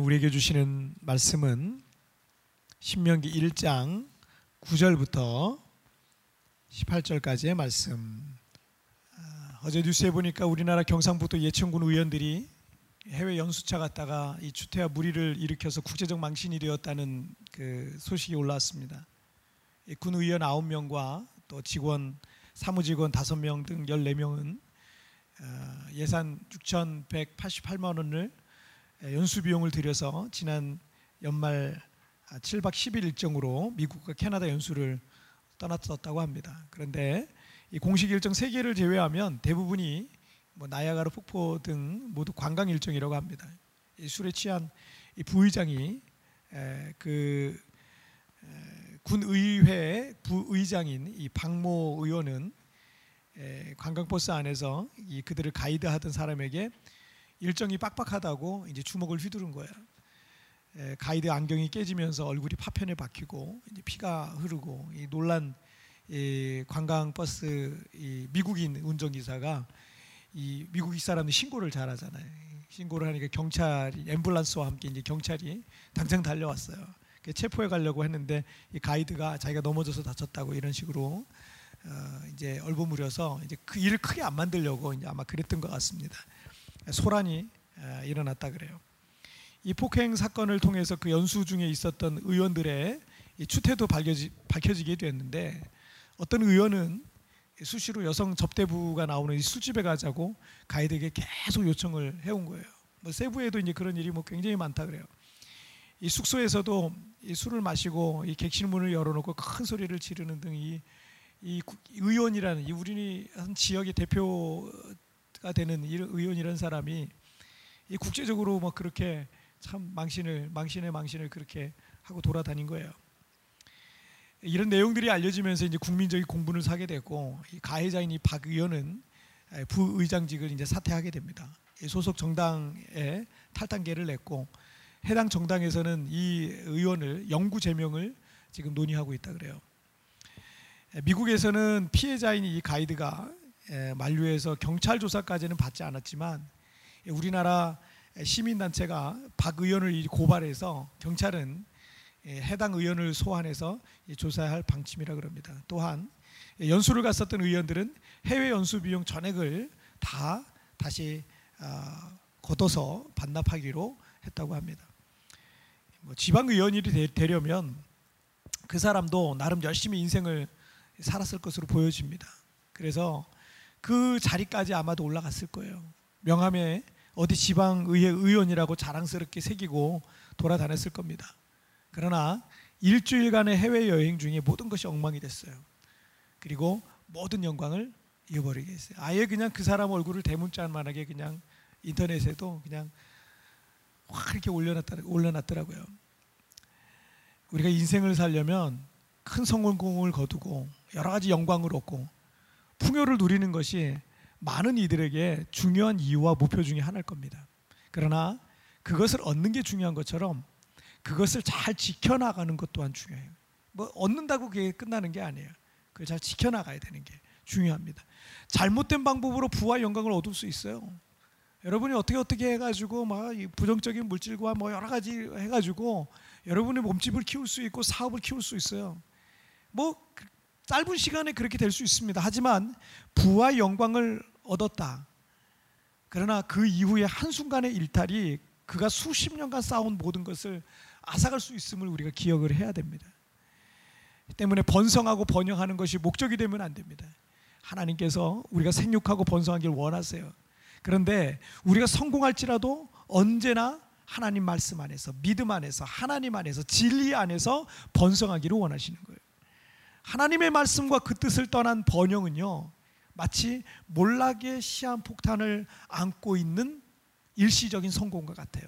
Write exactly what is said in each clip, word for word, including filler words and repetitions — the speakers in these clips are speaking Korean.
우리에게 주시는 말씀은 신명기 일 장 구 절부터 십팔 절까지의 말씀. 어제 뉴스에 보니까 우리나라 경상북도 예천군 의원들이 해외 연수차 갔다가 이 추태와 무리를 일으켜서 국제적 망신이 되었다는 그 소식이 올라왔습니다. 군 의원 아홉 명과 또 직원, 사무직원 다섯 명 등 열네 명은 예산 육천백팔십팔만 원을 연수 비용을 들여서 지난 연말 칠 박 십 일 일정으로 미국과 캐나다 연수를 떠났었다고 합니다. 그런데 이 공식 일정 세 개를 제외하면 대부분이 뭐 나야가라 폭포 등 모두 관광 일정이라고 합니다. 이 술에 취한 이 부의장이 그 군의회 부의장인 이 박모 의원은 관광버스 안에서 이 그들을 가이드하던 사람에게 일정이 빡빡하다고 이제 주먹을 휘두른 거예요. 가이드 안경이 깨지면서 얼굴이 파편에 박히고 이제 피가 흐르고 이 놀란 이 관광버스 이 미국인 운전기사가 이 미국 사람들이 신고를 잘하잖아요. 신고를 하니까 경찰이 앰뷸런스와 함께 이제 경찰이 당장 달려왔어요. 체포해 가려고 했는데 이 가이드가 자기가 넘어져서 다쳤다고 이런 식으로 어 이제 얼버무려서 이제 그 일을 크게 안 만들려고 이제 아마 그랬던 것 같습니다. 소란이 일어났다 그래요. 이 폭행 사건을 통해서 그 연수 중에 있었던 의원들의 이 추태도 밝혀지, 밝혀지게 됐는데 어떤 의원은 수시로 여성 접대부가 나오는 이 술집에 가자고 가이드에게 계속 요청을 해온 거예요. 뭐 세부에도 이제 그런 일이 뭐 굉장히 많다 그래요. 이 숙소에서도 이 술을 마시고 이 객실 문을 열어놓고 큰 소리를 지르는 등 이 이 의원이라는 이 우리 한 지역의 대표가 되는 이 의원이라는 사람이 이 국제적으로 뭐 그렇게 참 망신을 망신의 망신을 그렇게 하고 돌아다닌 거예요. 이런 내용들이 알려지면서 이제 국민적인 공분을 사게 됐고 이 가해자인 이 박 의원은 부의장직을 이제 사퇴하게 됩니다. 소속 정당에 탈당계를 냈고 해당 정당에서는 이 의원을 영구 제명을 지금 논의하고 있다 그래요. 미국에서는 피해자인 이 가이드가 만류해서 경찰 조사까지는 받지 않았지만 우리나라 시민단체가 박 의원을 고발해서 경찰은 해당 의원을 소환해서 조사할 방침이라 그럽니다. 또한 연수를 갔었던 의원들은 해외 연수 비용 전액을 다 다시 걷어서 반납하기로 했다고 합니다. 뭐 지방 의원이 되려면 그 사람도 나름 열심히 인생을 살았을 것으로 보여집니다. 그래서 그 자리까지 아마도 올라갔을 거예요. 명함에 어디 지방의회 의원이라고 자랑스럽게 새기고 돌아다녔을 겁니다. 그러나 일주일간의 해외여행 중에 모든 것이 엉망이 됐어요. 그리고 모든 영광을 잃어버리게 했어요. 아예 그냥 그 사람 얼굴을 대문짝만하게 그냥 인터넷에도 그냥 확 이렇게 올려놨더라고요. 우리가 인생을 살려면 큰 성공을 거두고 여러 가지 영광을 얻고 풍요를 누리는 것이 많은 이들에게 중요한 이유와 목표 중에 하나일 겁니다. 그러나 그것을 얻는 게 중요한 것처럼 그것을 잘 지켜나가는 것 또한 중요해요. 뭐 얻는다고 그게 끝나는 게 아니에요. 그걸 잘 지켜나가야 되는 게 중요합니다. 잘못된 방법으로 부와 영광을 얻을 수 있어요. 여러분이 어떻게 어떻게 해가지고 막 부정적인 물질과 뭐 여러 가지 해가지고 여러분의 몸집을 키울 수 있고 사업을 키울 수 있어요. 뭐 짧은 시간에 그렇게 될 수 있습니다. 하지만 부와 영광을 얻었다. 그러나 그 이후에 한순간의 일탈이 그가 수십 년간 쌓아온 모든 것을 앗아갈 수 있음을 우리가 기억을 해야 됩니다. 때문에 번성하고 번영하는 것이 목적이 되면 안 됩니다. 하나님께서 우리가 생육하고 번성하기를 원하세요. 그런데 우리가 성공할지라도 언제나 하나님 말씀 안에서, 믿음 안에서, 하나님 안에서, 진리 안에서 번성하기를 원하시는 거예요. 하나님의 말씀과 그 뜻을 떠난 번영은요, 마치 몰락의 시한폭탄을 안고 있는 일시적인 성공과 같아요.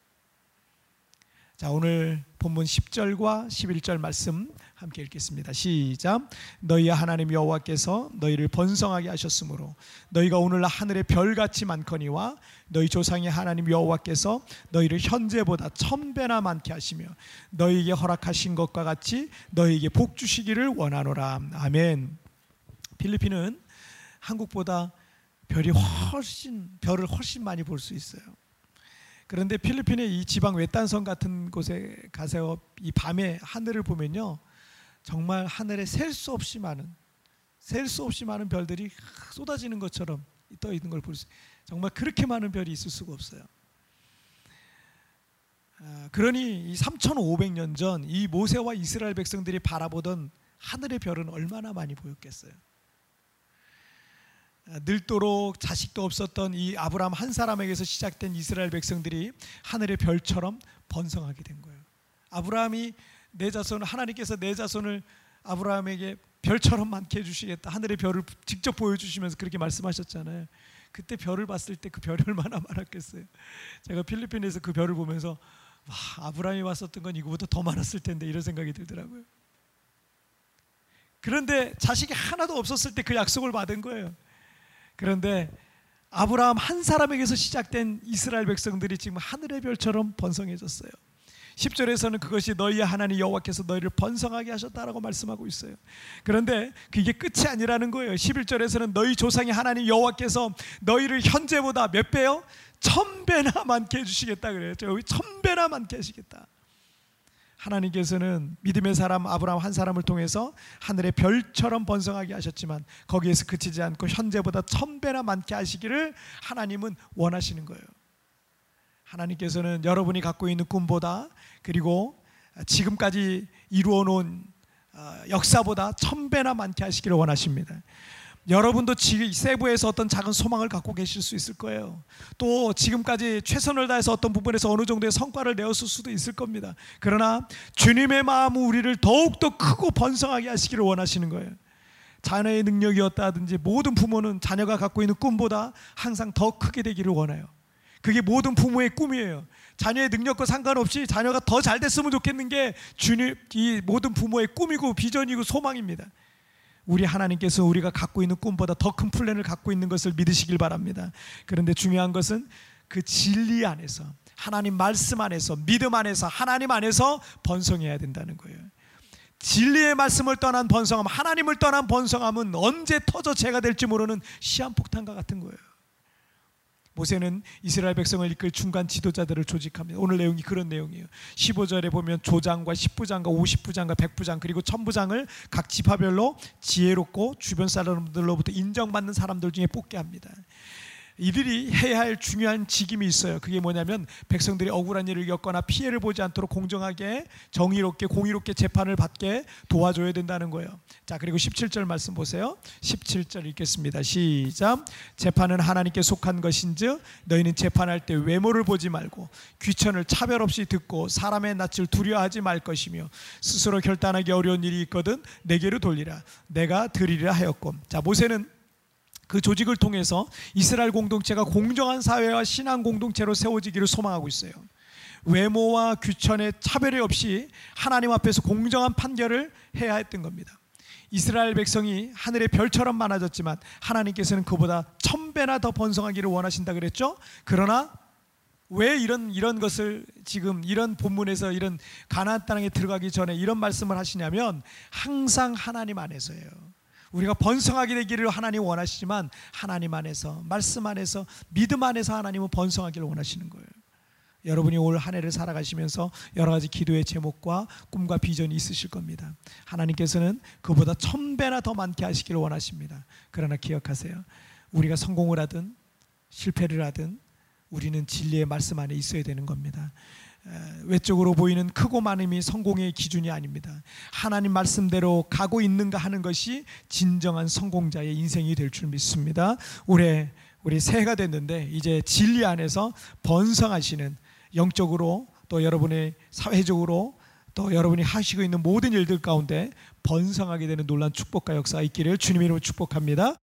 자, 오늘 본문 십 절과 십일 절 말씀 함께 읽겠습니다. 시작. 너희의 하나님 여호와께서 너희를 번성하게 하셨으므로 너희가 오늘날 하늘의 별같이 많거니와 너희 조상의 하나님 여호와께서 너희를 현재보다 천배나 많게 하시며 너희에게 허락하신 것과 같이 너희에게 복 주시기를 원하노라. 아멘. 필리핀은 한국보다 별이 훨씬 별을 훨씬 많이 볼 수 있어요. 그런데 필리핀의 이 지방 외딴섬 같은 곳에 가서 이 밤에 하늘을 보면요, 정말 하늘에 셀 수 없이 많은 셀 수 없이 많은 별들이 쏟아지는 것처럼 떠 있는 걸 볼 수, 정말 그렇게 많은 별이 있을 수가 없어요. 아, 그러니 이 삼천오백 년 전 이 모세와 이스라엘 백성들이 바라보던 하늘의 별은 얼마나 많이 보였겠어요. 아, 늙도록 자식도 없었던 이 아브라함 한 사람에게서 시작된 이스라엘 백성들이 하늘의 별처럼 번성하게 된 거예요. 아브라함이 내 자손, 하나님께서 내 자손을 아브라함에게 별처럼 많게 해주시겠다, 하늘의 별을 직접 보여주시면서 그렇게 말씀하셨잖아요. 그때 별을 봤을 때 그 별이 얼마나 많았겠어요. 제가 필리핀에서 그 별을 보면서 와, 아브라함이 봤었던 건 이거보다 더 많았을 텐데 이런 생각이 들더라고요. 그런데 자식이 하나도 없었을 때 그 약속을 받은 거예요. 그런데 아브라함 한 사람에게서 시작된 이스라엘 백성들이 지금 하늘의 별처럼 번성해졌어요. 십 절에서는 그것이 너희의 하나님 여호와께서 너희를 번성하게 하셨다라고 말씀하고 있어요. 그런데 그게 끝이 아니라는 거예요. 십일 절에서는 너희 조상의 하나님 여호와께서 너희를 현재보다 몇 배요? 천 배나 많게 해주시겠다 그래요. 여기 천 배나 많게 하시겠다. 하나님께서는 믿음의 사람 아브라함 한 사람을 통해서 하늘의 별처럼 번성하게 하셨지만 거기에서 그치지 않고 현재보다 천 배나 많게 하시기를 하나님은 원하시는 거예요. 하나님께서는 여러분이 갖고 있는 꿈보다, 그리고 지금까지 이루어 놓은 역사보다 천 배나 많게 하시기를 원하십니다. 여러분도 세부에서 어떤 작은 소망을 갖고 계실 수 있을 거예요. 또 지금까지 최선을 다해서 어떤 부분에서 어느 정도의 성과를 내었을 수도 있을 겁니다. 그러나 주님의 마음은 우리를 더욱더 크고 번성하게 하시기를 원하시는 거예요. 자녀의 능력이었다든지 모든 부모는 자녀가 갖고 있는 꿈보다 항상 더 크게 되기를 원해요. 그게 모든 부모의 꿈이에요. 자녀의 능력과 상관없이 자녀가 더 잘 됐으면 좋겠는 게 주님, 이 모든 부모의 꿈이고 비전이고 소망입니다. 우리 하나님께서 우리가 갖고 있는 꿈보다 더 큰 플랜을 갖고 있는 것을 믿으시길 바랍니다. 그런데 중요한 것은 그 진리 안에서, 하나님 말씀 안에서, 믿음 안에서, 하나님 안에서 번성해야 된다는 거예요. 진리의 말씀을 떠난 번성함, 하나님을 떠난 번성함은 언제 터져 재가 될지 모르는 시한폭탄과 같은 거예요. 모세는 이스라엘 백성을 이끌 중간 지도자들을 조직합니다. 오늘 내용이 그런 내용이에요. 십오 절에 보면 조장과 십부장과 오십부장과 백부장 그리고 천부장을 각 지파별로 지혜롭고 주변 사람들로부터 인정받는 사람들 중에 뽑게 합니다. 이들이 해야 할 중요한 직임이 있어요. 그게 뭐냐면 백성들이 억울한 일을 겪거나 피해를 보지 않도록 공정하게, 정의롭게, 공의롭게 재판을 받게 도와줘야 된다는 거예요. 자, 그리고 십칠 절 말씀 보세요. 십칠 절 읽겠습니다. 시작. 재판은 하나님께 속한 것인즉 너희는 재판할 때 외모를 보지 말고 귀천을 차별 없이 듣고 사람의 낯을 두려워하지 말 것이며 스스로 결단하기 어려운 일이 있거든 내게로 돌리라. 내가 들으리라 하였고. 자, 모세는 그 조직을 통해서 이스라엘 공동체가 공정한 사회와 신앙 공동체로 세워지기를 소망하고 있어요. 외모와 귀천의 차별이 없이 하나님 앞에서 공정한 판결을 해야 했던 겁니다. 이스라엘 백성이 하늘의 별처럼 많아졌지만 하나님께서는 그보다 천 배나 더 번성하기를 원하신다 그랬죠. 그러나 왜 이런 이런 것을 지금 이런 본문에서 이런 가나안 땅에 들어가기 전에 이런 말씀을 하시냐면 항상 하나님 안에서예요. 우리가 번성하게 되기를 하나님 원하시지만 하나님 안에서, 말씀 안에서, 믿음 안에서 하나님은 번성하기를 원하시는 거예요. 여러분이 올 한 해를 살아가시면서 여러 가지 기도의 제목과 꿈과 비전이 있으실 겁니다. 하나님께서는 그보다 천 배나 더 많게 하시기를 원하십니다. 그러나 기억하세요. 우리가 성공을 하든 실패를 하든 우리는 진리의 말씀 안에 있어야 되는 겁니다. 외적으로 보이는 크고 많음이 성공의 기준이 아닙니다. 하나님 말씀대로 가고 있는가 하는 것이 진정한 성공자의 인생이 될 줄 믿습니다. 올해 우리 새해가 됐는데 이제 진리 안에서 번성하시는, 영적으로 또 여러분의 사회적으로 또 여러분이 하시고 있는 모든 일들 가운데 번성하게 되는 놀라운 축복과 역사가 있기를 주님의 이름으로 축복합니다.